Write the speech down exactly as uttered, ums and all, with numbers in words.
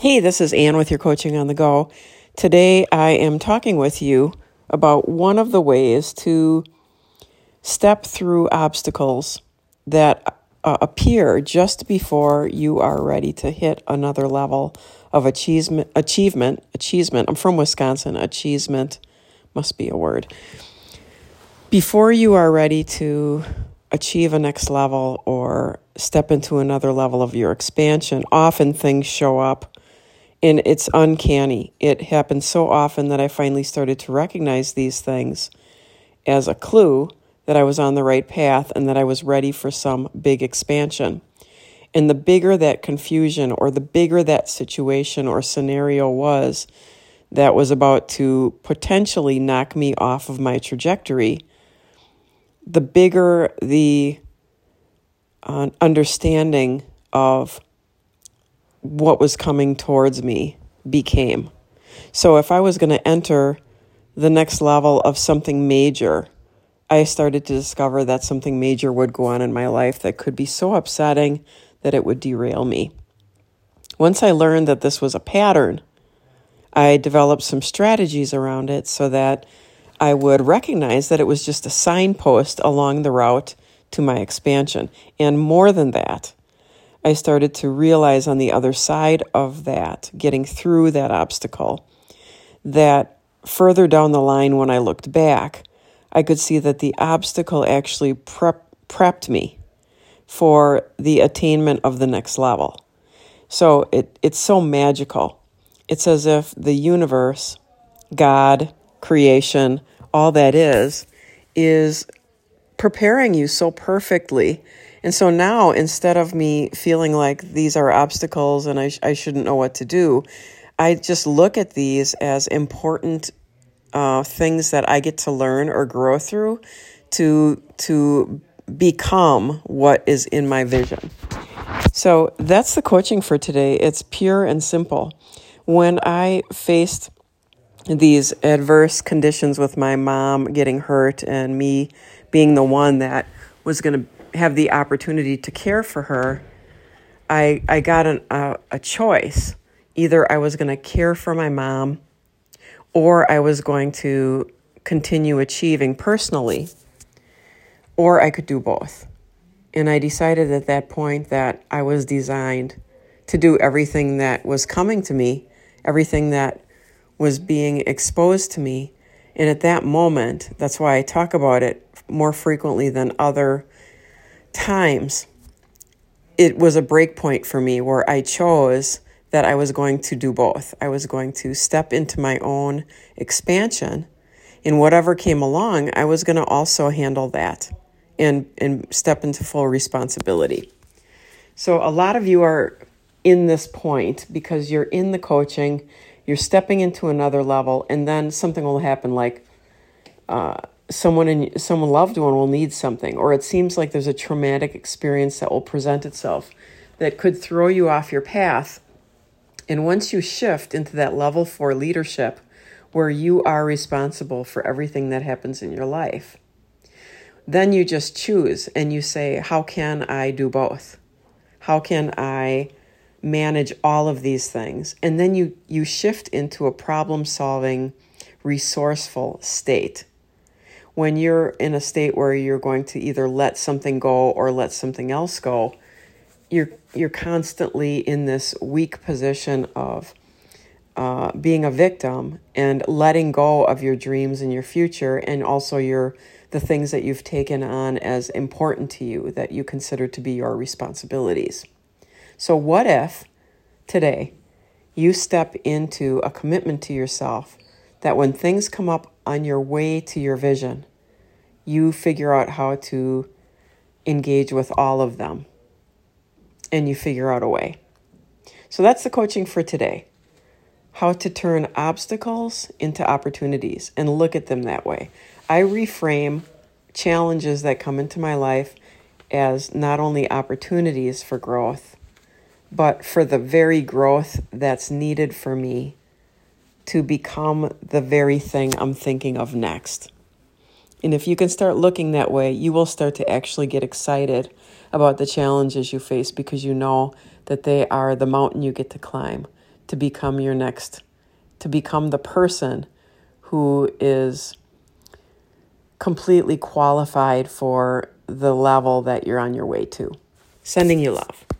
Hey, this is Ann with your Coaching on the Go. Today I am talking with you about one of the ways to step through obstacles that uh, appear just before you are ready to hit another level of achievement. Achievement. Achievement. I'm from Wisconsin. Achievement must be a word. Before you are ready to achieve a next level or step into another level of your expansion, often things show up. And it's uncanny. It happens so often that I finally started to recognize these things as a clue that I was on the right path and that I was ready for some big expansion. And the bigger that confusion or the bigger that situation or scenario was that was about to potentially knock me off of my trajectory, the bigger the uh, understanding of what was coming towards me became. So if I was going to enter the next level of something major, I started to discover that something major would go on in my life that could be so upsetting that it would derail me. Once I learned that this was a pattern, I developed some strategies around it so that I would recognize that it was just a signpost along the route to my expansion. And more than that, I started to realize on the other side of that, getting through that obstacle, that further down the line when I looked back, I could see that the obstacle actually prep, prepped me for the attainment of the next level. So it, it's so magical. It's as if the universe, God, creation, all that is, is preparing you so perfectly. And so now, instead of me feeling like these are obstacles and I, sh- I shouldn't know what to do, I just look at these as important uh, things that I get to learn or grow through to, to become what is in my vision. So that's the coaching for today. It's pure and simple. When I faced these adverse conditions with my mom getting hurt and me being the one that was going to have the opportunity to care for her, I I got an, uh, a choice. Either I was going to care for my mom or I was going to continue achieving personally, or I could do both. And I decided at that point that I was designed to do everything that was coming to me, everything that was being exposed to me. And at that moment, that's why I talk about it more frequently than other times, it was a break point for me where I chose that I was going to do both. I was going to step into my own expansion, and whatever came along, I was going to also handle that and, and step into full responsibility. So a lot of you are in this point because you're in the coaching, you're stepping into another level, and then something will happen like uh, someone in someone loved one will need something, or it seems like there's a traumatic experience that will present itself that could throw you off your path. And once you shift into that level four leadership where you are responsible for everything that happens in your life, then you just choose and you say, how can I do both? How can I manage all of these things? And then you, you shift into a problem-solving, resourceful state. When you're in a state where you're going to either let something go or let something else go, you're you're constantly in this weak position of uh, being a victim and letting go of your dreams and your future, and also your the things that you've taken on as important to you that you consider to be your responsibilities. So what if today you step into a commitment to yourself that when things come up on your way to your vision, you figure out how to engage with all of them and you figure out a way. So that's the coaching for today. How to turn obstacles into opportunities and look at them that way. I reframe challenges that come into my life as not only opportunities for growth, but for the very growth that's needed for me to become the very thing I'm thinking of next. And if you can start looking that way, you will start to actually get excited about the challenges you face because you know that they are the mountain you get to climb to become your next, to become the person who is completely qualified for the level that you're on your way to. Sending you love.